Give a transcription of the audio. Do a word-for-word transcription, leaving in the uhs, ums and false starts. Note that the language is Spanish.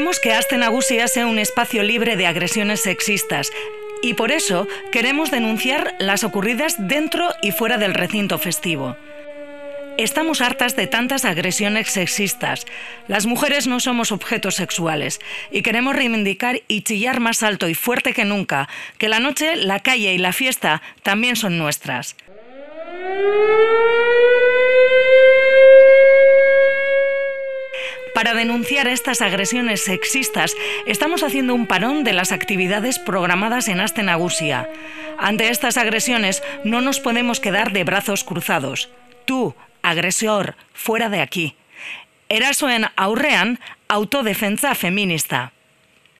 Queremos que Aste Nagusia sea un espacio libre de agresiones sexistas y por eso queremos denunciar las ocurridas dentro y fuera del recinto festivo. Estamos hartas de tantas agresiones sexistas. Las mujeres no somos objetos sexuales y queremos reivindicar y chillar más alto y fuerte que nunca que la noche, la calle y la fiesta también son nuestras. Para denunciar estas agresiones sexistas, estamos haciendo un parón de las actividades programadas en Aste Nagusia. Ante estas agresiones no nos podemos quedar de brazos cruzados. Tú, agresor, fuera de aquí. Erasoen aurrean, autodefentsa feminista.